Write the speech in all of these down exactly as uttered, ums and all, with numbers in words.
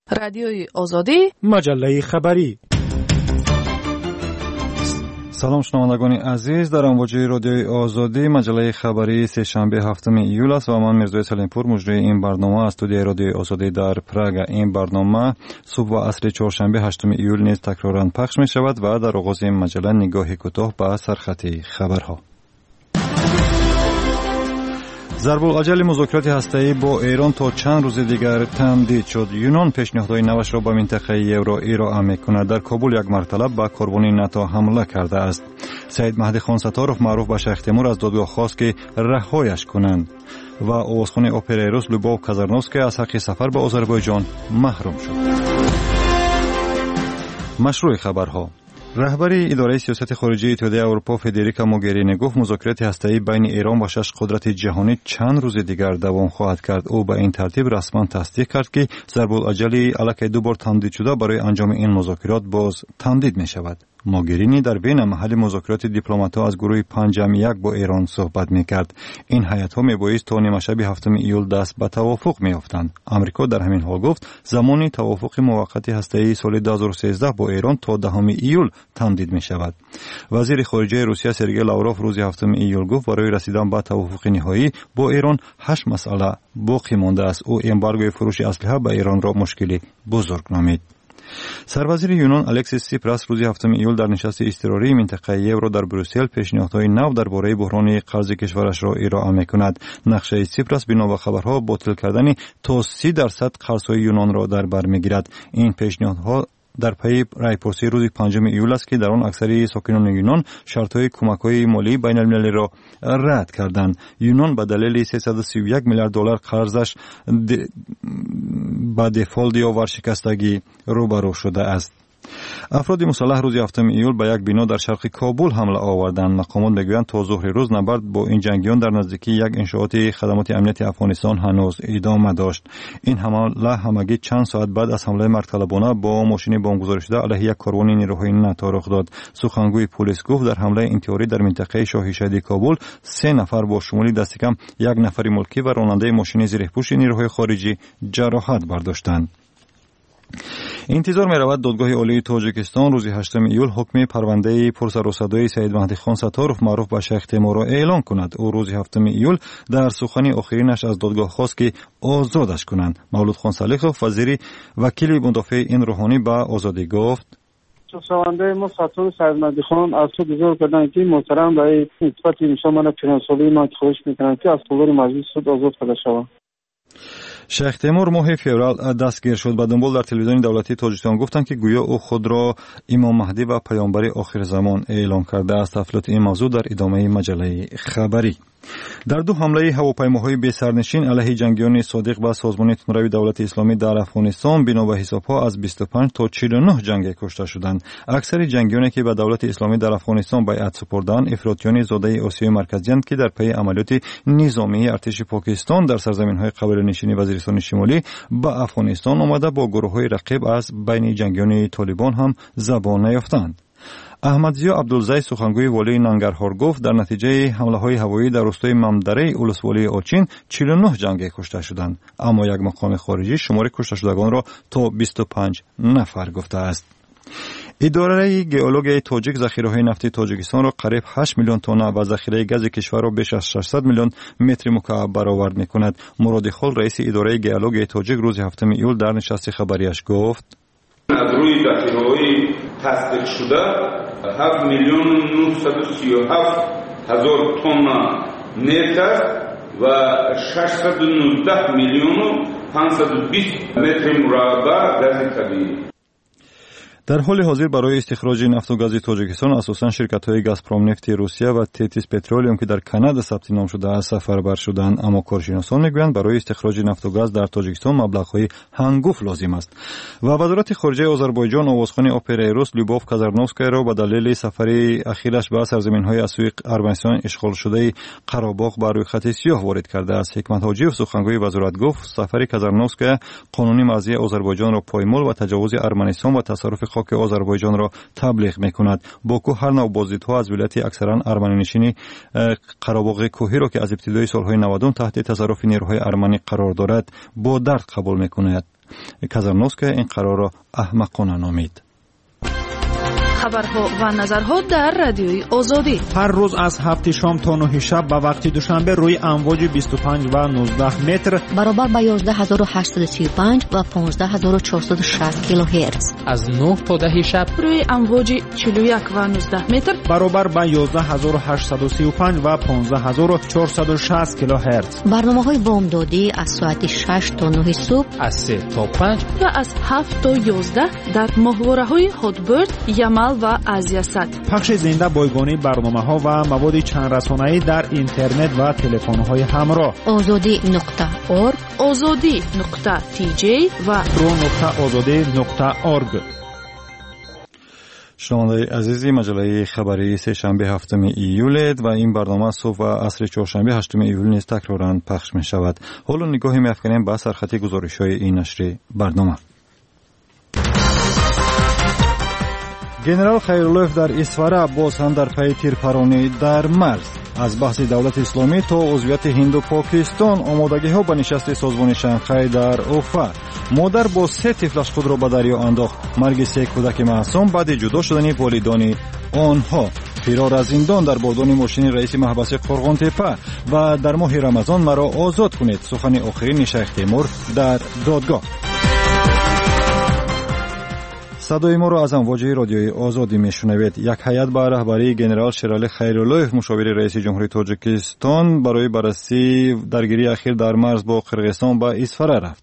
رادیوی آزادی، مجله خبری. سلام شنوندگان عزیز، در امواج رادیوی آزادی مجله خبری سه شنبه هفتم ایول است و من میرزا سلیمپور مجری این برنامه از استودیوی رادیوی آزادی در پراگ. این برنامه صبح و عصر چهارشنبه هشتم ایول نیز تکرارا پخش می شود و در آغاز این مجله نگاهی کوتاه به سرخط خبرها. ضرب الاجل مذاکرات هسته‌ای با ایران تا چند روز دیگر تمدید شد. یونان پیشنهادهای نوش را به منطقه یورو ارائه می‌کند. در کابل یک مرتبه به کاربن ناتو حمله کرده است. سید مهدی خان ستاروف معروف به شیخ تیمور از دادگاه خواست که رهایش کنند و آوازخوان اپرای روس لوبوف کازارنوفسکی از حق سفر به آذربایجان محروم شد. مشروع خبرها. رهبری اداره سیاست خارجی اتحادیه اروپا فدریکا موگرینی گفت مذاکرات هسته‌ای بین ایران و شش قدرت جهانی چند روز دیگر دوام خواهد کرد. او به این ترتیب رسما تصدیق کرد که ضرب الاجل الکی دو بار تمدید شده برای انجام این مذاکرات باز تمدید می شود. موگرینی در بین محل مذاکرات دیپلمات‌ها از گروه پنجم یک با ایران صحبت می‌کرد. این هیئت‌ها می‌بایست تا نیمه شب هفتم ایول دست به توافق می‌یافتند. آمریکا در همین حال گفت زمان توافق موقت هسته‌ای سال دو هزار و سیزده با ایران تا دهم ایول تمدید می‌شود. وزیر خارجه روسیه سرگئی لاوروف روز هفتم ایول گفت برای رسیدن به توافق نهایی با ایران هشت مسئله باقی مانده است. او امبارگوی فروش اسلحه به ایران را مشکلی بزرگ نامید. سروازیر یونان الکسیس سیپراس روز هفتم ایول در نشست اضطراری منطقه یورو در بروسل پیشنهادهای نو درباره بحران قرض کشورش را ارائه می‌کند. نقشه سیپراس بنا به خبرها باطل کردن تا سی درصد قرض‌های یونان را در بر می‌گیرد. این پیشنهادها در پی رایپرسی روز پنجم ایول است که در آن اکثری ساکنان یونان شرط‌های کمک‌های مالی بین‌المللی را رد کردند. یونان به دلیل سیصد و سی و یک میلیارد دلار قرضش با دفالت یا ورشکستگی روبرو شده است. افراد مسلح روز هفتم ایول به یک بنا در شرق کابل حمله آوردند. مقامات میگویند تا ظهر روز نبرد با این جنگیان در نزدیکی یک انشاءات خدمات امنیتی افغانستان هنوز ادامه داشت. این حمله همگی چند ساعت بعد از حمله مرتلبانه با ماشین بمبگذاری شده علیه یک کاروان نیروهای ناتو رخ داد. سخنگوی پلیس گفت در حمله انتحاری در منطقه شاهیشهید کابل سه نفر با شمول دست کم یک نفر ملکی و راننده ماشین زیرپوش نیروهای خارجی جراحت برداشتند. انتظار می رود دادگاه عالی تاجیکستان روز هشتم ایول حکم پرونده پرسر و صدای سید مهدی خان ستاروف معروف به شیخ تیمور را اعلان کند. او روز هفتم ایول در سخن آخرینش از دادگاه خواست که آزادش کنند. مولود خان سلیخوف وزیر وکیل مدافع این روحانی به آزادی گفت شنونده ما ستاره سید مهدی خان از تو گزارش کردن که محترم برای نسبت ایشان من فرانسوی ما خواهش میکنم که از طلوع مجلس شد آزاد کرده شود. شیخ تیمور ماه فوریه دستگیر شد. به دنبال در تلویزیون دولتی تاجیکستان گفتند که گویا او خود را امام مهدی و پیامبر آخر زمان اعلام کرده است. تفصیلات این موضوع در ادامه مجله خبری. در دو حمله هواپیماهای بی سرنشین علیه جنگیان صادق به سازمان تندروی دولت اسلامی در افغانستان بنا به حسابها از بیست و پنج تا چهل و نه جنگی کشته شدند. اکثر جنگیانی که به دولت اسلامی در افغانستان بیعت سپردند افراطیان زاده آسیای مرکزی اند که در پی عملیات نظامی ارتش پاکستان در سرزمین‌های قبیله نشین وزیرستان شمالی به افغانستان آمده با گروه‌های رقیب از بین جنگیان طالبان هم زبان نیافتند. احمدضیا عبدالزی سخنگوی والی ننگرهار گفت در نتیجه حمله‌های هوایی در روستای ممدره ولسوالی آچین چهل و نه جنگی کشته شدند، اما یک مقام خارجی شمار کشته شدگان را تا بیست و پنج نفر گفته است. اداره گئولوژی تاجیک ذخیره‌های نفتی تاجیکستان را قریب هشت میلیون تن و ذخیره گاز کشور را بیش از ششصد میلیون متر مکعب برآورد می‌کند. مراد خال رئیس اداره گئولوژی تاجیک روز هفتم ایول در نشست خبریش گفت از روی ذخیره‌های تصدیق شده هفت میلیون نهصد و سی و هفت هزار تن نفت است و ششصد و نوزده میلیون و پانصد و بیست متر مربع گاز طبیعی. در حال حاضر برای استخراج نفت و گاز تاجیکستان اساساً شرکت‌های گازپروم نفت روسیه و تتیس پترولیوم که در کانادا ثبت نام شده است سفربر شدند، اما کارشناسان میگویند برای استخراج نفت و گاز در تاجیکستان مبلغ‌های هنگفت لازم است. و وزارت خارجه آذربایجان آوازخوان اپرای روس لوبوف کازارنوفسکی را به دلیل سفر اخیرش به سرزمین‌های از سوی ارمنستان اشغال شده قره‌باغ بر روی خط سیاه وارد کرده است. حکمت حاجیوف سخنگوی وزارت گفت سفر کازارنوفسکی قانونی مرزی آذربایجان را پایمال و تجاوز ارمنستان و تصرف خاک آذربایجان را تبلیغ می‌کند. باکو هر نوع بازدیدها از ولایت اکثرا ارمنی نشین قره‌باغ کوهی را که از ابتدای سال‌های نود تحت تصرف نیروهای ارمنی قرار دارد با درد قبول می‌کند. казарновская این قرار را احمقانه نامید. خبرها و نظرها در رادیوی آزادی هر روز از هفت شام تا نه شب به وقت دوشنبه روی امواج بیست و پنج و نوزده متر برابر با یازده هزار و هشتصد و سی و پنج و پانزده هزار و چهارصد و شصت کیلوهرتز از نه تا ده شب روی امواج چهل و یک و نوزده متر برابر با یازده هزار و هشتصد و سی و پنج و پانزده هزار و چهارصد و شصت کیلوهرتز. برنامه‌های بامدادی از ساعت شش تا نه صبح، از سه تا پنج و از هفت تا یازده در ماهواره‌های هاتبرد، یمل و آزیاست. پخش زنده بایگانی برنامه‌ها و مواد چند رسانه‌ای در اینترنت و تلفن‌های همراه. آزادی نقطه اورگ، آزادی نقطه تی جی و پرو نقطه آزادی نقطه اورگ. شنوندگان عزیزی، مجله خبری سه شنبه هفتم ایول و این برنامه صبح و عصر چهارشنبه هشتم ایول نیز تکرارا پخش می شود. حالا نگاهی می‌افکنیم به سرخط گزارش‌های این نشر برنامه. گنرال خیراللهیف در اسفاره باز هم در پی تیرپرانی در مرز. از بحث دولت اسلامی تا عضویت هند و پاکستان، آمادگی‌ها به نشست سازمان شانگهای در اوفا. مادر با سه طفلش خود را به دریا انداخت. مرگ سه کودک معصوم بعد جدا شدن والدان آنها. فرار از زندان در بادان ماشین رئیس محبس قرغان تپه و در ماه رمضان مرا آزاد کنید، سخن آخرین شیخ تیمور در دادگاه. صدای ما را از امواج رادیوی آزادی میشنوید. یک هیئت با رهبری گنرال شیرعلی خیراللهیف مشاور رئیس جمهوری تاجیکستان برای بررسی درگیری اخیر در مرز با قرقیزستان به اسفاره رفت.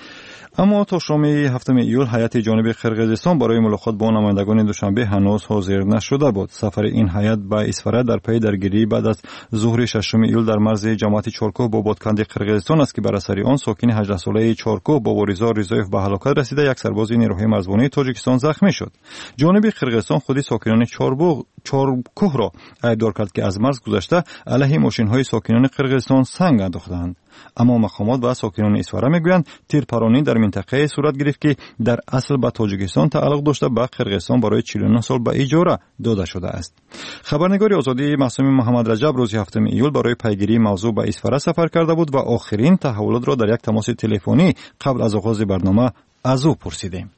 اما تا شام هفتم ایول هیئت جانب قرقیزستان برای ملاقات با نمایندگان دوشنبه هنوز حاضر نشده بود. سفر این هیئت به اسفاره در پی درگیری بعد از ظهر ششم ایول در مرز جماعت چارکوه با بادکند قرقیزستان است که بر اثر آن ساکن هجده ساله چارکوه با واریزا ریزایف به هلاکت رسیده، یک سرباز نیروهای مرزبانی تاجیکستان زخمی شد. جانب قرقیزستان خودی ساکنان چاربوغ چارکوه را ایبدار کرد که از مرز گذشته علیه ماشین‌های ساکنان قرقیزستان سنگ انداختند. اما مقامات و ساکنان اسفاره میگویند تیرپرانی در منطقه صورت گرفت که در اصل به تاجیکستان تعلق داشته، به قرقیزستان برای چهل و نه سال به اجاره داده شده است. خبرنگار آزادی معصوم محمد رجب روز هفتم ایول برای پیگیری موضوع به اسفاره سفر کرده بود و آخرین تحولات را در یک تماس تلفنی قبل از آغاز برنامه از او پرسیدیم.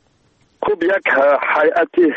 خب یک هیئت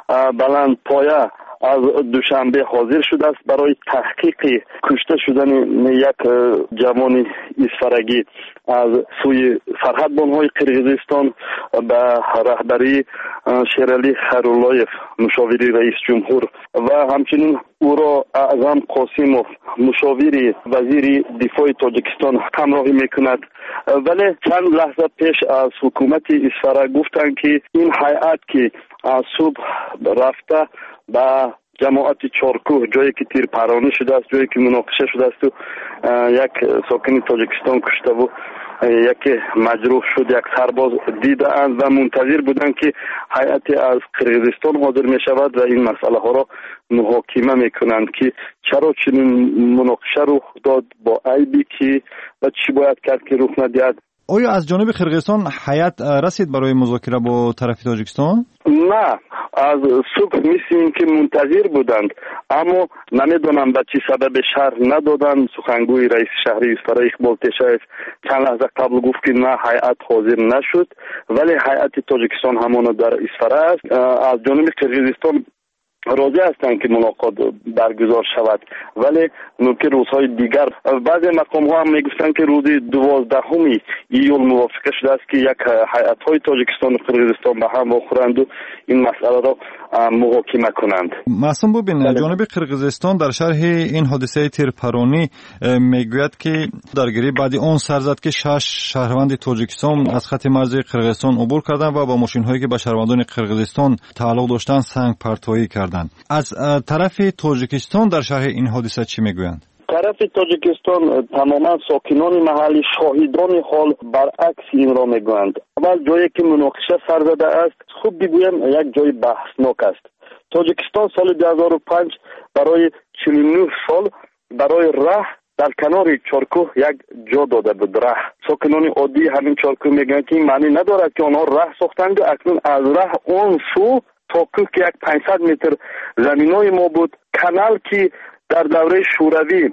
بلند پایه از دوشنبه حاضر شده است برای تحقیق کشته شدن یک جوان اسفرگی از سوی سرحدبان‌های قرقیزستان به رهبری شیرعلی خیراللهیف مشاوری رئیس جمهور و همچنین او را اعظم قاسموف مشاوری وزیر دفاع تاجیکستان همراهی میکند. ولی چند لحظه پیش از حکومت اسفاره گفتند که این هیئت که صبح رفته به جماعت چارکوه، جایی که تیرپرانی شده است، جایی که مناقشه شده است و یک ساکن تاجیکستان کشته و یکی مجروح شد، یک سرباز دیده اند و منتظر بودند که هیئت از قرقیزستان حاضر می شود و این مسئله ها را محاکمه می کنند که چرا چنین مناقشه رخ داد، با عیبی که و چی باید کرد که رخ ندهد. آیا از جانب قرقیزستان هیئت رسید برای مذاکره با طرف تاجیکستان؟ نه، از صبح میسیم که منتظر بودند، اما نمیدونم به چی سبب شهر ندادند. سخنگوی رئیس شهری اسفاره اقبال تشایف چند لحظه قبل گفت که نه، هیئت حاضر نشد، ولی هیئت تاجیکستان همانا در اسفاره است. از جانب قرقیزستان راضی هستند که ملاقات برگزار شود، ولی نوکه روزهای دیگر بعضی مقام ها هم میگفتند که روز دوازدهم ایول موافقه شده است که یک هیئت های تاجیکستان و قرقیزستان به هم بخورند و این مسئله را محاکمه کنند. معصوم ببین، جانب قرقیزستان در شرح این حادثه تیرپرانی میگوید که درگیری بعدی آن سر زد که شش شهروند تاجیکستان از خط مرز قرقیزستان عبور کردند و با ماشین هایی که به شهروندان قرقیزستان تعلق داشتند سنگ پرتابی کردند. از طرف تاجیکستان در شرح این حادثه چی میگویند؟ طرف تاجیکستان تماما ساکنان محلی شاهدان حال برعکس این را میگویند. اول جایی که مناقشه سر زده است، خوب بگویم یک جای بحثناک است. تاجیکستان سال دو هزار و پنج برای چهل و نه سال برای ره در کنار چارکوه یک جا داده بود. ره ساکنان عادی همین چارکوه میگن که این معنی ندارد که آنها ره ساختند. اکنون از ره اون سو تا کوه که یک پانصد متر زمینای ما بود، کانال که در دوره شوروی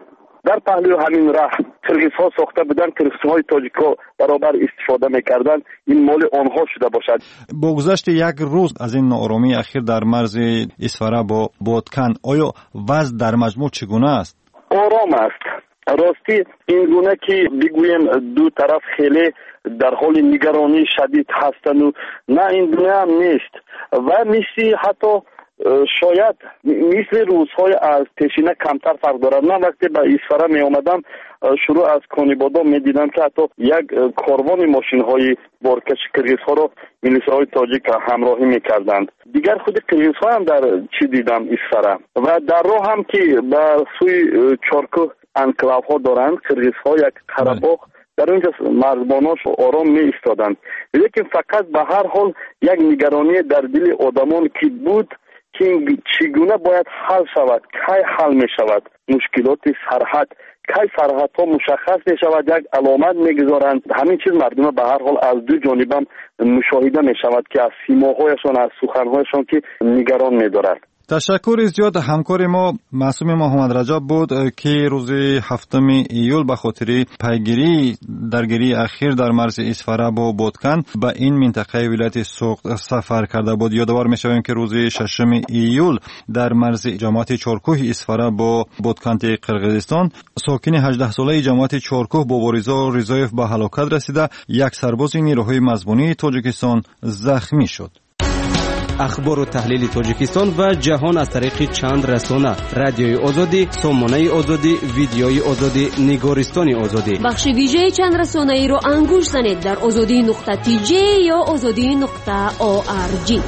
در پهلو همین راه قرغیزها ساخته بودن، قرغیزهای تاجیک‌ها برابر استفاده میکردن، این مال آنها شده باشد. با گذشت یک روز از این ناآرامی اخیر در مرز اسفره با بادکن، آیا وضع در مجموع چگونه است؟ آرام است. راستی این گونه که بگویم دو طرف خیلی در حال نگرانی شدید هستند و نه، این گونه هم نیست و مثل حتی شاید مثل روزهای از پیشینه کمتر فرق دارد. من وقتی به اسفره می آمدم شروع از کانیبادا می دیدم که حتی یک کاروان ماشین های بارکش قرغیز ها را میلیسای تاجیک همراهی می کردند. دیگر خود قرغیز ها هم در چی دیدم اسفره و در راه هم که به سوی چارکو انکلاف ها دارند قرغیز ها یک قره‌باغ در اونجا مرزباناش آرام می ایستادند، لیکن فقط به هر حال یک نگرانی در دل آدمان که بود که چگونه باید حل شود، کی حل می شود مشکلات سرحد، کی سرحد ها مشخص می شود، یک علامت می گذارند. همین چیز مردم به هر حال از دو جانب هم مشاهده می شود که از سیماهایشان، از سخنهایشان که نگران می دارد. تشکر زیاد. همکار ما معصوم محمد رجب بود که روز هفتم ایول به خاطر پیگیری درگیری اخیر در مرز اسفره با بادکن به این منطقه ولایت سوخت سفر کرده بود. یادآور می‌شویم که روز ششم ایول در مرز جماعت چارکوه اسفره با بادکن قرغیزستان ساکن هجده ساله جماعت چارکوه با بارزا رضایف به هلاکت رسیده، یک سرباز نیروهای مزبانی تاجیکستان زخمی شد. اخبار و تحلیل تاجیکستان و جهان از طریق چند رسانه: رادیوی آزادی، سامانه آزادی، ویدیوی آزادی، نگارستان آزادی. بخش ویژه چند رسانه ای رو انگوش زنید در آزادی نقطه تی جی یا آزادی نقطه او آر جی.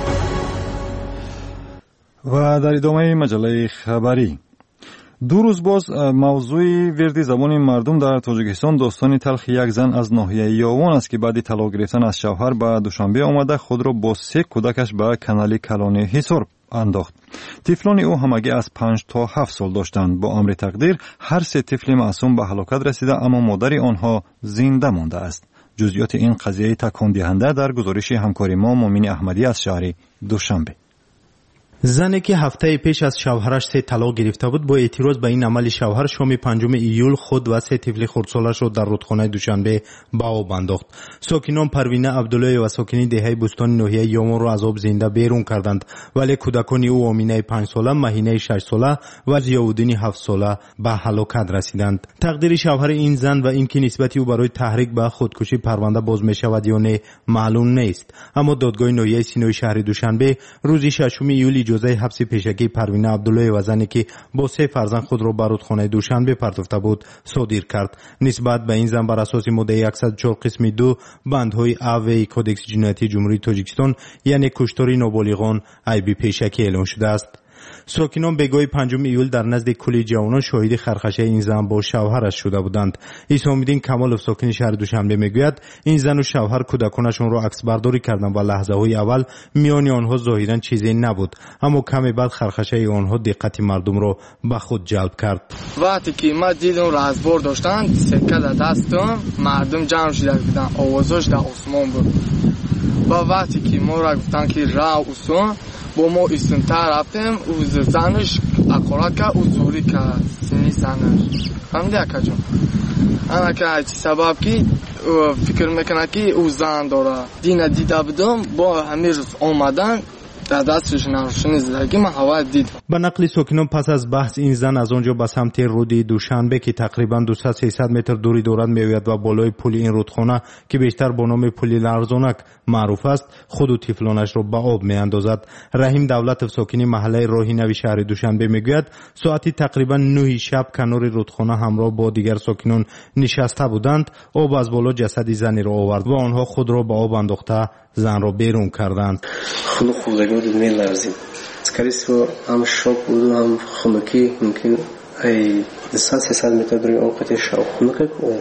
و در ادامه مجله خبری، دو روز باز موضوع ورد زبان مردم در تاجیکستان داستان تلخ یک زن از ناحیه یاوان است که بعد طلاق گرفتن از شوهر به دوشنبه آمده خود را با سه کودکش به کانال کلانی حصار انداخت. طفلان او همگی از پنج تا هفت سال داشتند. با امر تقدیر هر سه طفل معصوم به هلاکت رسیده، اما مادر آنها زنده مانده است. جزئیات این قضیه تکان دهنده در گزارش همکار ما مومن احمدی از شهر دوشنبه. زنی که هفته پیش از شوهرش سه طلاق گرفته بود با اعتراض به این عمل شوهر شام پنجم ایول خود و سه طفل خردسالش را در رودخانه دوشنبه به آب انداخت. ساکنان پروینه عبدالله و ساکنین دهه بستان ناحیه یامان را از آب زنده بیرون کردند، ولی کودکان او آمینه پنج ساله، مهینه شش ساله و ضیاءالدین هفت ساله به هلاکت رسیدند. تقدیر شوهر این زن و اینکه نسبت او برای تحریک به خودکشی پرونده باز می شود یا نه معلوم نیست، اما دادگاه ناحیه سینوی شهر دوشنبه روز ششم ایول اجازه حبس پیشگی پروینه عبدالله و زنی که با سه فرزند خود را به رودخانه دوشنبه پرتافته بود صادر کرد. نسبت به این زن بر اساس ماده صد و چهار قسم دو بندهای اوی کدکس جنایتی جمهوری تاجیکستان یعنی کشتاری نابالغان عیب پیشگی اعلام شده است. ساکنان بگاه پنجم ایول در نزد کلی جوانان شاهد خرخشه این زن با شوهرش شده بودند. حسام‌الدین کمالوف ساکن شهر دوشنبه میگوید این زن و شوهر کودکانشان را عکس برداری کردند و لحظه های اول میان آنها ظاهرا چیزی نبود، اما کمی بعد خرخشه آنها دقت مردم را به خود جلب کرد. وقتی که ما دیدم رازبار داشتن سکه در دستم، مردم جمع شده بودن، آوازش در آسمان بود و وقتی که ما را گفتن که راه اصلا با ما استنتر رفتیم، او زنش اقرار کرد، او زوری کرد سینی زنش همده اکا جون اما که هیچی سبب که فکر میکنه که او زن داره. دینه دیده بودم با همه روز آمدن در دستش نروشنی زدگی من هوا دید. به نقل ساکنان پس از بحث این زن از آنجا به سمت رود دوشنبه که تقریبا دویست تا سیصد متر دوری دارد میآید و بالای پل این رودخانه که بیشتر با نام پل لرزانک معروف است خود و طفلانش را به آب میاندازد. رحیم دولت ساکن محله راهی نوی شهر دوشنبه میگوید ساعتی تقریبا نه شب کنار رودخانه همراه با دیگر ساکنان نشسته بودند. آب از بالا جسد زنی را آورد و آنها خود را به آب انداخته زن را بیرون کردند. خود خودگی بود میلرزید. скорее هم شوک بود و هم خنکی ممکن ای دویست سیصد متر دوری آب قطعی شو خنک بود.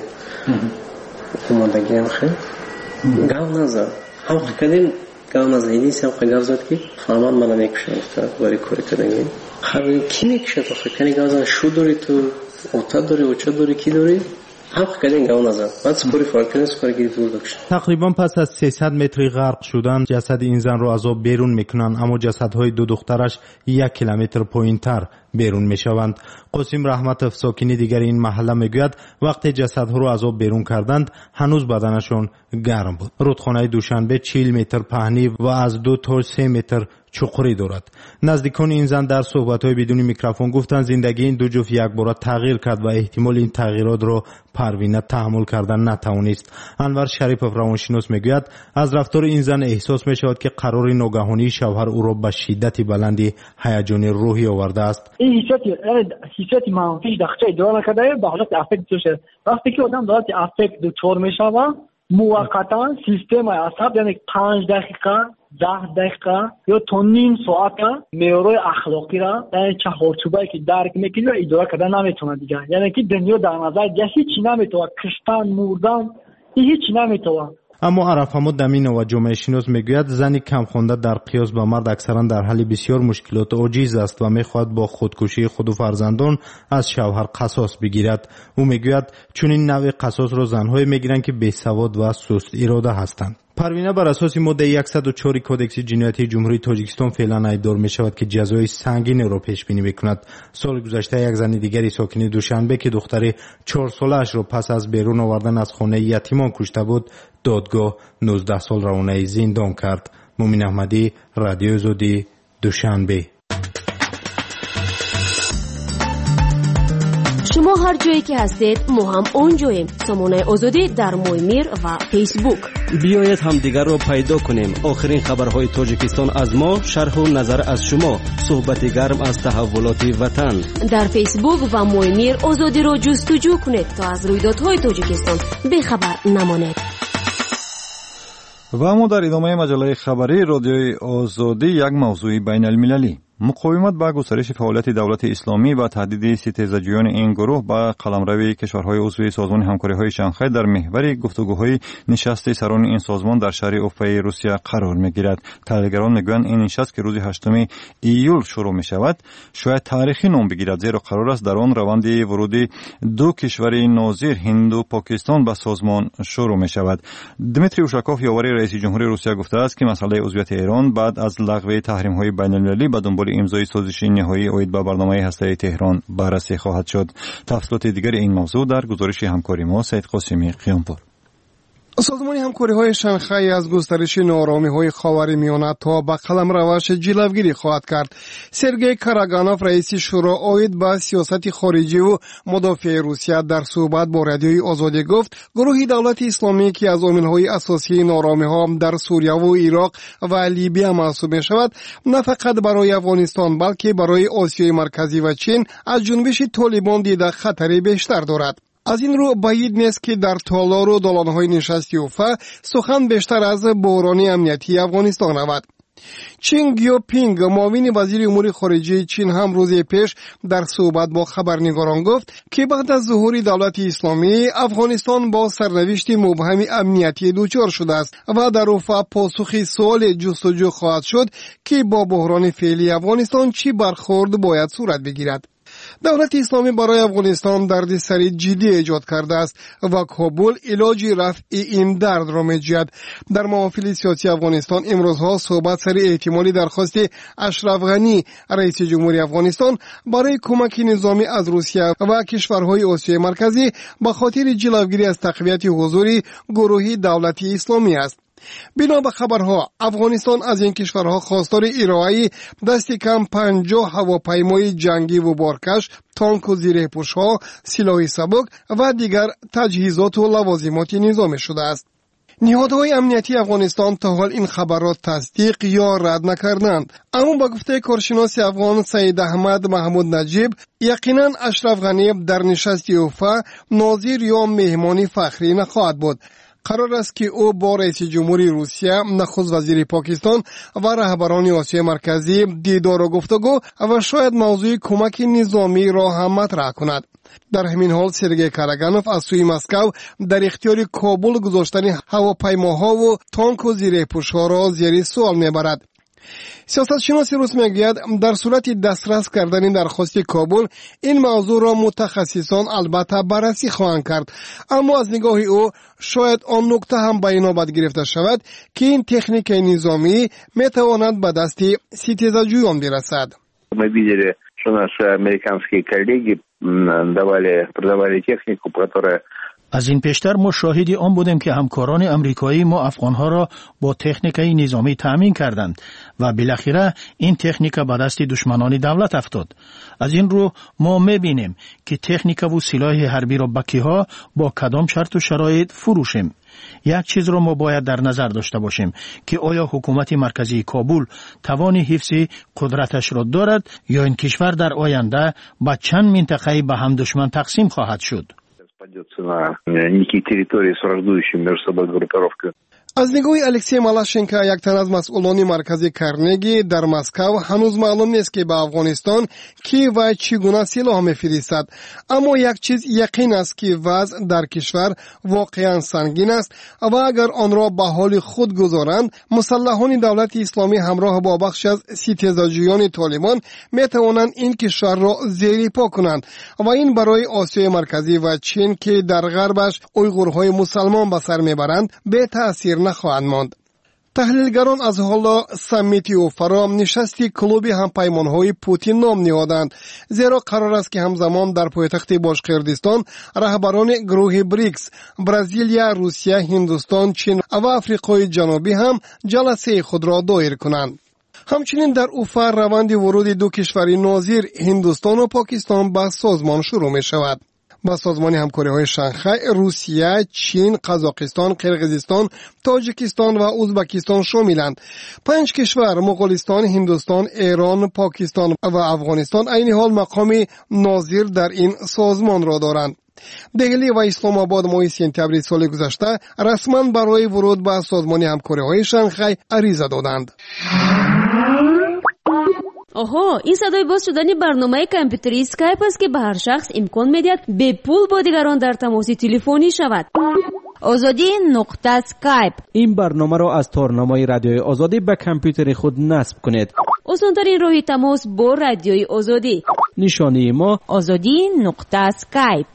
اومدگی هم خیلی گاو نزد. هم کدیم گاو نزد. اینی سیم خیلی زد که فرمان من نمیکشم است. ولی کاری کردیم. خیلی کی میکشه تو خیلی گاو زد. شو دوری تو اوتا دوری اوچا دوری کی دوری؟ تقریبا پس از سیصد متری غرق شدن جسد این زن را از آب بیرون میکنند، اما جسدهای دو دخترش یک کیلومتر پایینتر بیرون می شوند. قاسم رحمتов ساکن دیگر این محله میگوید وقتی جسدها را از آب بیرون کردند هنوز بدنشان گرم بود. رودخانه دوشنبه چهل متر پهنی و از دو تا سه متر چقری دارد. نزدیکان این زن در صحبت‌های بدون میکروفون گفتند زندگی این دو جفت یک بار تغییر کرد و احتمال این تغییرات را پروینه تحمل کردن نتوانست. انور شریفов روانشناس میگوید از رفتار این زن احساس میشود که قرار ناگهانی شوهر او را به شدت بلندی هیجان روحی آورده است. این حسیت حسیت منفی داخل اداره کرده به حالت افکت میشه. وقتی که آدم دارد افکت دچار میشه موقتا سیستم عصب یعنی پنج دقیقه ده دقیقه یا تا نیم ساعت معیارهای اخلاقی را یعنی چهارچوبایی که درک میکنه و اداره کردن نمیتونه دیگه. یعنی که دنیا در نظر دیگه هیچی نمیتونه، کشتن مردن هیچی نمیتونه. اما عرف حمود دمین و جامعه شناس میگوید زنی کم خوانده در قیاس به مرد اکثرا در حال بسیار مشکلات عاجز است و میخواهد با خودکشی خود و فرزندان از شوهر قصاص بگیرد. او میگوید چون این نوع قصاص را زنهای میگیرند که بی‌سواد و سست اراده هستند. پروینه بر اساس ماده صد و چهار کودکس جنایتی جمهوری تاجیکستان فعلا ایدار می شود که جزای سنگین را پیش بینی میکند. سال گذشته یک زن دیگری ساکن دوشنبه که دختر چهار سالش را پس از بیرون آوردن از خانه یتیمان کشته بود دادگاه نوزده سال روانه زندان کرد. مومن احمدی، رادیو آزادی، دوشنبه. شما هر جایی که هستید ما هم اونجاییم. سامانه آزادی در مویمیر و فیسبوک. بیایید همدیگر را پیدا کنیم. آخرین خبرهای تاجیکستان از ما، شرح و نظر از شما، صحبت گرم از تحولات وطن. در فیسبوک و مویمیر آزادی را جستجو کنید تا از رویدادهای تاجیکستان بیخبر نمانید. و اما در ادامه مجله خبری رادیوی آزادی یک موضوع بین المللی. مقاومت به گسترش فعالیت دولت اسلامی و تهدید ستیزجویان این گروه به قلمروی کشورهای عضو سازمان همکاری‌های شانگهای در محور گفتگوهای نشست سران این سازمان در شهر اوفای روسیه قرار می‌گیرد. تحلیلگران می‌گویند این نشست که روز هشتم ایول شروع می‌شود شاید تاریخی نام بگیرد، زیرا قرار است در آن روند ورود دو کشور ناظر هند و پاکستان به سازمان شروع می‌شود. دمیتری اوشاکوف یاور رئیس جمهوری روسیه گفته است که مسئله عضویت ایران بعد از لغو تحریم‌های بین‌المللی به دنبال امضای سازش نهایی اید به برنامه هسته‌ای تهران بررسی خواهد شد. تفصیلات دیگر این موضوع در گزارش همکاری ما سید قاسمی قیامپور. سازمان همکاری‌های شانگهای از گسترش ناآرامی‌های خاورمیانه تا به قلمروش جلوگیری خواهد کرد. سرگئی کاراگانوف رئیس شورا اید به سیاست خارجی و مدافع روسیه در صحبت با رادیوی آزادی گفت گروه دولت اسلامی که از عامل‌های اساسی ناآرامی‌ها در سوریه و عراق و لیبی محسوب می‌شود نه فقط برای افغانستان بلکه برای آسیای مرکزی و چین از جنبش طالبان دیده خطری بیشتر دارد. از این رو بعید نیست که در تالار و دالان‌های نشستی اوفا سخن بیشتر از بحران امنیتی افغانستان رود. چینگ یو پینگ معاون وزیر امور خارجه چین هم روز پیش در صحبت با خبرنگاران گفت که بعد از ظهور دولت اسلامی افغانستان با سرنوشت مبهم امنیتی دچار شده است و در اوفا پاسخ سوال جستجو خواهد شد که با بحران فعلی افغانستان چی برخورد باید صورت بگیرد. دولت اسلامی برای افغانستان دردسر جدی ایجاد کرده است و کابل علاج رفع این درد را می‌جوید. در محافل سیاسی افغانستان امروزها صحبت سر احتمالی درخواست اشرف غنی رئیس جمهوری افغانستان برای کمک نظامی از روسیه و کشورهای آسیای مرکزی به خاطر جلوگیری از تقویت حضور گروه دولتی اسلامی است. بنا به خبرها افغانستان از این کشورها خواستار ارائه دست کم پنجاه هواپیمای جنگی و بارکش، تانک و زیره‌پوش‌ها، سلاح سبک و دیگر تجهیزات و لوازمات نظامی شده است. نهادهای امنیتی افغانستان تا حال این خبرات تصدیق یا رد نکردند، اما با گفته کارشناس افغان سید احمد محمود نجیب یقینا اشرف غنی در نشست اوفا ناظر یا مهمانی فخری نخواهد بود. قرار است که او با رئیس جمهوری روسیه، نخست وزیر پاکستان و رهبران آسیای مرکزی دیدار و گفتگو و شاید موضوع کمک نظامی را هم مطرح کند. در همین حال سرگئی کاراگانوف از سوی مسکو در اختیار کابل گذاشتن هواپیماها و تانک و زیره‌پوش‌ها را زیر سوال میبرد. سیاست شناس روس میگوید در صورت دسترس کردن درخواست کابل این موضوع را متخصصان البته بررسی خواهند کرد، اما از نگاه او شاید آن نکته هم به نوبت گرفته شود که این تکنیک نظامی میتواند به دست ستیزجویان برسد. Мы видели, что наши американские коллеги давали, продавали технику, которая از این پیشتر ما شاهدی آن بودیم که همکاران امریکایی ما افغانها را با تکنیکای نظامی تامین کردند و بالاخره این تکنیک به دست دشمنان دولت افتاد. از این رو ما می‌بینیم که تکنیک و سلاح حربی را بکیها با کدام شرط و شرایط فروشیم. یک چیز را ما باید در نظر داشته باشیم که آیا حکومت مرکزی کابل توان حفظ قدرتش را دارد یا این کشور در آینده به چند منطقه به هم دشمن تقسیم خواهد شد. на некие территории с враждующими между собой группировками. از نگاه الکسی مالاشنکا یک تن از مسئولان مرکزی کرنگی در مسکو هنوز معلوم نیست که به افغانستان کی و چگونه سلاح میفرستد، اما یک چیز یقین است که وضع در کشور واقعا سنگین است و اگر آن را به حال خود گذارند مسلحان دولت اسلامی همراه با بخش از ستیزاجویان طالبان میتوانند این کشور را زیر پا کنند و این برای آسیای مرکزی و چین که در غربش اویغورهای مسلمان به سر میبرند به تأثیر نخواهند ماند. تحلیلگران از حالا سمیتی و فرام نشستی کلوب همپیمانهای پوتین نام نهادند، زیرا قرار است که همزمان در پایتخت باشقردستان رهبران گروه بریکس، برزیلیا، روسیه، هندوستان، چین و آفریقای جنوبی هم جلسه خود را دایر کنند. همچنین در اوفا روند ورود دو کشوری ناظر هندوستان و پاکستان به سازمان شروع می شود. با سازمان همکاری‌های شانگهای روسیه، چین، قزاقستان، قرقیزستان، تاجیکستان و ازبکستان شاملند. پنج کشور مغولستان، هندوستان، ایران، پاکستان و افغانستان عین حال مقام ناظر در این سازمان را دارند. دهلی و اسلام آباد ماه سپتامبر سال گذشته رسما برای ورود به سازمان همکاری‌های شانگهای عریضه دادند. آها، این صدای باز شدن برنامه کامپیوتری اسکایپ است که به هر شخص امکان میدهد به پول با دیگران در تماس تلفنی شود. آزادی نقطه اسکایپ. این برنامه را از تارنمای رادیوی آزادی به کامپیوتر خود نصب کنید. آسان‌ترین راه تماس با رادیوی آزادی. نشانی ما آزادی نقطه اسکایپ.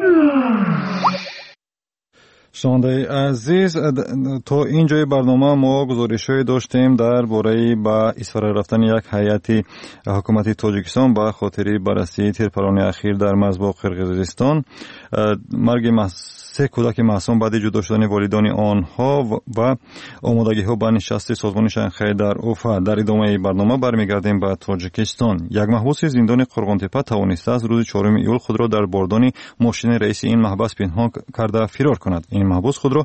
شنونده عزیز، تا اینجای برنامه ما گزارش‌هایی داشتیم درباره به اسفر رفتن یک هیئت حکومت تاجیکستان به خاطر بررسی تیرپران اخیر در مرز با قرقیزستان، مرگ سه کودک معصوم بعد جدا شدن والدان آنها و آمادگی‌ها به نشست سازمان شانگهای در اوفا. در ادامه برنامه برمیگردیم به تاجیکستان. یک محبوس زندان قرغانتپه توانسته از روز چهارم ایول خود را در باردان ماشین رئیس این محبس پنهان کرده فرار کند. این محبوس خود را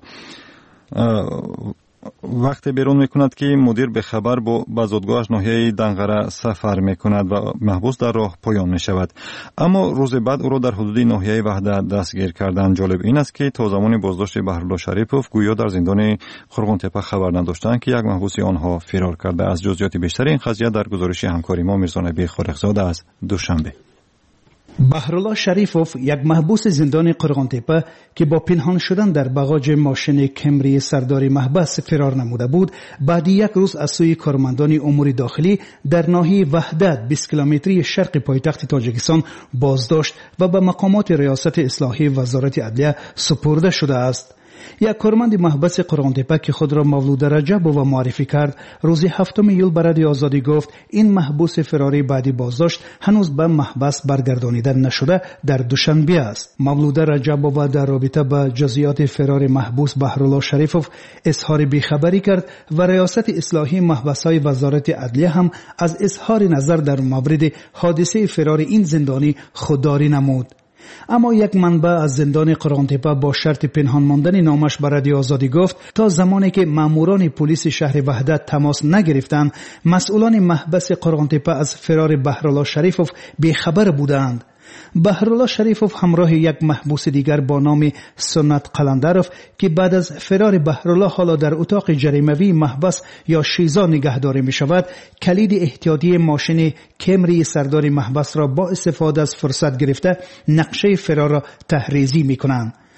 وقتی بیرون میکند که مدیر به خبر با بازداشتگاهش ناحیه دنغره سفر میکند و محبوس در راه پایان میشود، اما روز بعد او را در حدود ناحیه وحدت دستگیر کردند. جالب این است که تا زمان بازداشت بهرالله شریفوف گویا در زندان قرغانتپه خبر نداشتند که یک محبوس آنها فرار کرده. از جزئیات بیشتر این قضیه در گزارش همکاری ما میرزا نبی خالقزاده از دوشنبه. بهرالله شریفوف، یک محبوس زندان قرغانتپه که با پنهان شدن در باغاج ماشین کمری سردار محبس فرار نموده بود، بعد یک روز از سوی کارمندان امور داخلی در ناحیه وحدت بیست کیلومتری شرق پایتخت تاجیکستان بازداشت و به مقامات ریاست اصلاحی وزارت عدلیه سپرده شده است. یک کارمند محبس قرغانتپه که خود را مولود رجبوف معرفی کرد، روز هفتم ایول به رادیو آزادی گفت این محبوس فراری بعدی بازداشت هنوز به محبس برگردانیده نشده در دوشنبه است. مولود رجبوف در رابطه با جزئیات فرار محبوس بهرالله شریفوف اظهار بیخبری کرد و ریاست اصلاحی محبس‌های وزارت عدلیه هم از اظهار نظر در مورد حادثه فرار این زندانی خودداری نمود. اما یک منبع از زندان قرغانتپه با شرط پنهان ماندن نامش به رادیو آزادی گفت تا زمانی که ماموران پلیس شهر وحدت تماس نگرفتند، مسئولان محبس قرغانتپه از فرار بهرالله شریفوف بیخبر بودند. بهرالله شریفوف همراه یک محبوس دیگر با نام سنت قلندروف که بعد از فرار بهرالله حالا در اتاق جریموی محبس یا شیزا نگهداری می شود، کلید احتیاطی ماشین کمری سردار محبس را با استفاده از فرصت گرفته نقشه فرار را تحریزی می کنند.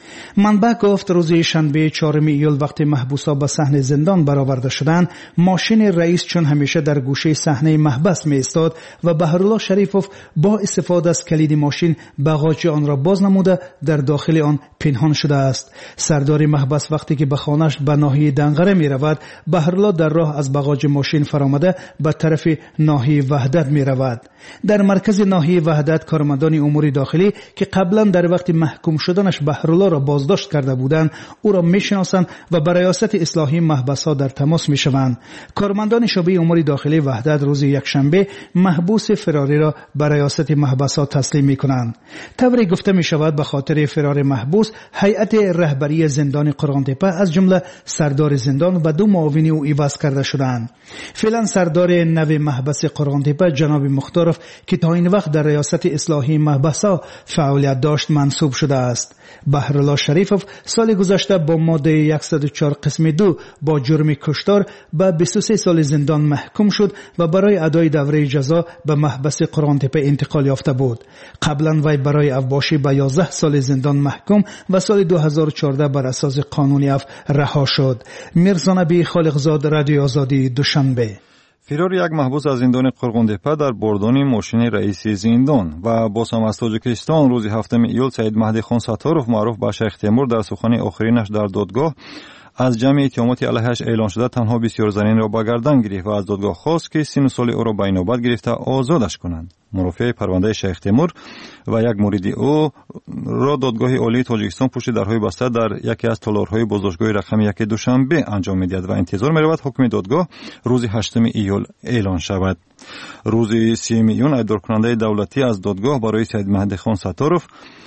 منبع گفت روز شنبه چهارم ایول وقتی محبوسا به صحنه زندان برآورده شدند، ماشین رئیس چون همیشه در گوشه صحنه محبس می ایستاد و بهرالله شریفوف با استفاده از کلید ماشین باغچه آن را باز نموده در داخل آن پنهان شده است. سردار محبس وقتی که به خانه‌اش به ناحیه دنقره می رود، بهرالله در راه از باغچه ماشین فرآمده به طرف ناحیه وحدت می رود. در مرکز ناحیه وحدت کارمندان امور داخلی که قبلا در وقت محکوم شدنش بهرالله را بازداشت کرده بودند، او را میشناسند و با ریاست اصلاحی محبس‌ها در تماس میشوند. کارمندان شعبه امور داخلی وحدت روز یکشنبه محبوس فراری را به ریاست محبس‌ها تسلیم میکنند. طوری گفته میشود به خاطر فرار محبوس، هیئت رهبری زندان قرغان‌تپه از جمله سردار زندان و دو معاون او عوض کرده شدند. فعلا سردار نو محبس قرغان‌تپه جناب مختارف که تا این وقت در ریاست اصلاحی محبس‌ها فعالیت داشت منصوب شده است. بهرالله شریفوف سال گذشته با ماده صد و چهار قسم دو با جرم کشتار به بیست و سه سال زندان محکوم شد و برای ادای دوره جزا به محبس قرغان‌تپه انتقال یافته بود. قبلا وی برای افباشی به یازده سال زندان محکوم و سال دو هزار و چهارده بر اساس قانون عفو رها شد. میرزا نبی خالقزاد، رادیو آزادی، دوشنبه. فرار یک محبوس از زندان قرغان‌تپه در بردن ماشین رئیس زندان و باز هم از تاجیکستان روز هفتم ایول سید مهدی خان ستارov معروف به شیخ تیمور در سخن آخرینش در دادگاه از جمع اتهامات علیهش اعلان شده تنها بسیار زنین را به گردن گرفت و از دادگاه خواست که سن و سال او را به نوبت گرفته آزادش کنند. مرافع پرونده شیخ تیمور و یک مورد او را دادگاه عالی تاجیکستان پشت درهای بسته در یکی از تالارهای بازداشتگاه رقم یک دوشنبه انجام می‌دهد و انتظار می‌رود حکم دادگاه روز هشتم ایول اعلان شود. روز سیوم ایون ادعا کننده دولتی از دادگاه برای سید مهدی خان ستارov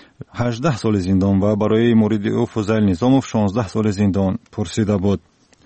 هجده سال زندان و برای مورد او فضیل نظاموف شانزده سال زندان پرسیده بود.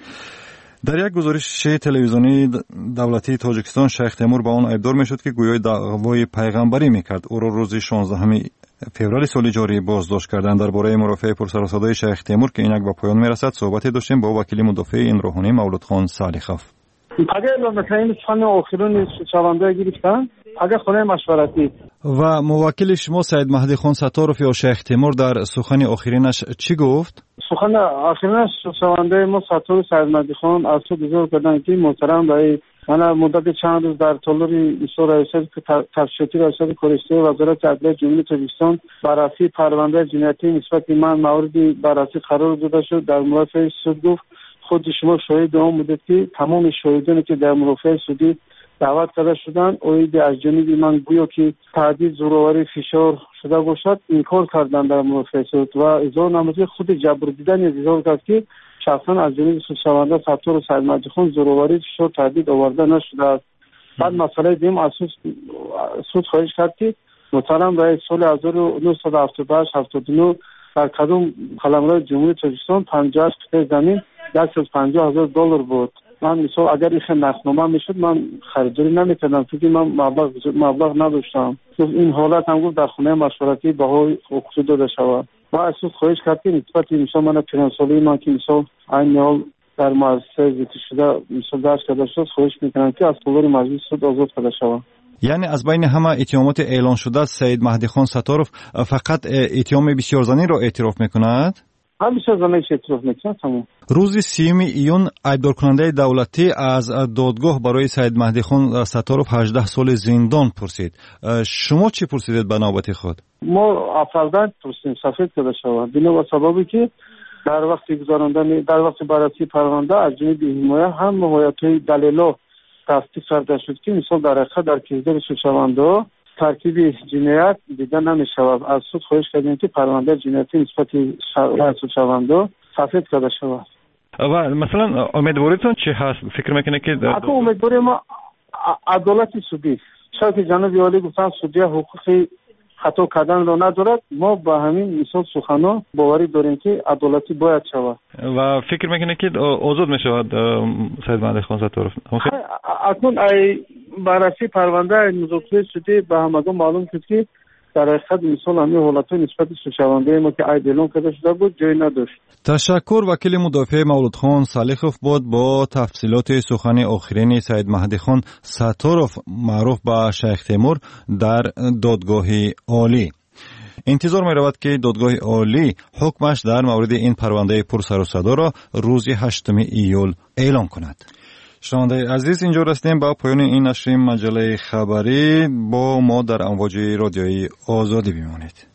در یک گزارش تلویزیونی دولتی تاجیکستان شیخ تیمور به آن ابدار میشد که گویای دعوای پیغمبری میکرد. او را روز شانزدهم فوریه سال جاری بازداشت کردند. درباره مرافع پرسر و صدای شیخ تیمور که اینک به پایان میرسد صحبت داشتیم با وکیل مدافع این روحانی مولود خان سالیخوف. اگر مثلا این سخن آخرین شونده گرفتن اگر خونه مشورتی و موکل شما سید مهدی خان ستارov یا شیخ تیمور در سخن آخرینش چی گفت؟ سخن آخرینش شونده ما ستارov سید مهدی خان از تو بزرگ کردن که محترم برای من مدت چند روز در تالار ایسا رئیست تفتیشاتی رئیست کورشتی وزارت عدلیه جمهوری تاجیکستان بررسی پرونده جنایتی نسبت من موردی بررسی قرار داده شد. در مرافع سود گفت خود شما شاهد آن بودید که تمام شاهدانی که در مرافع سودی دعوت کرده شدند اوید از جانب من گویا که تهدید، زورآوری، فشار شده باشد انکار کردند در مرافع سود و اظهار نموده خود جبر دیدن اظهار کرد که شخصا از جانب سودشونده ستارov سید مهدی خان زورآوری، فشار، تهدید آورده نشده است. بعد مسئله دیم از سود خواهش کرد که محترم رئیس سال هزار و نهصد و هفتاد و هشت هفتاد و نه در کدوم قلمرو جمهوری تاجیکستان پنجاه و هشت زمین صد و پنجاه هزار دلار بود. من مثلا اگر این نقدنامه میشد من خریداری نمیکردم چون من مبلغ مبلغ نداشتم. این حالت هم گفت در خونه مشورتی بهای حقوقی داده شود و از سود خواهش کرد که نسبت مثلا من پرنسالی من که مثلا این حال در مؤسسه ذاتی شده مثلا درس کرده شد خواهش میکنم که از طلور مجلس سود آزاد کرده شود. یعنی از بین همه اتهامات اعلان شده سید مهدی خان ستارov فقط اتهام بسیار زنی را اعتراف میکند؟ هم بسیار زنی اعتراف میکند. تمام. روز سیوم ایون ابدار کننده دولتی از دادگاه برای سید مهدی خان ستارov هجده سال زندان پرسید. شما چی پرسیدید به نوبت خود؟ ما افرادن پرسیدیم سفید کرده شود بنا به سببی که در وقت گزاراندن در وقت بررسی پرونده از جانب حمایت هم موایدهای دلیلا تصدیق کرده شد که مثال در حقیقت در کیسدار سودشونده ترکیب جنایت دیده نمی شود. از سود خواهش کردیم که پرونده جنایتی نسبت سودشونده سفید کرده شود. و مثلا امیدواریتون چی هست؟ فکر میکنه که اکنون امیدواری ما عدالت سودی شاید که جناب عالی گفتن سودی حقوقی خطا کردن را ندارد. ما با همین مثال سخنا باوری داریم که عدالتی باید شود و فکر میکنه که آزاد میشود سید مهدی خان ستارov. اکنون ای بررسی پرونده مذاکره سودی به همگان معلوم شد که در حقیقت مثال همین حالتهای نسبت سودشونده ما که عید اعلام کرده شده بود جای نداشت. تشکر. وکیل مدافع مولود خان سالیخوف بود با تفصیلات سخن آخرین سید مهدی خان ستارov معروف به شیخ تیمور در دادگاه عالی. انتظار می رود که دادگاه عالی حکمش در مورد این پرونده پرسر و صدا را روز هشتم ایول اعلام کند. شنونده عزیز، اینجا رسیدیم با پایان این نشر مجله خبری. با ما در امواج رادیویی آزادی بمانید.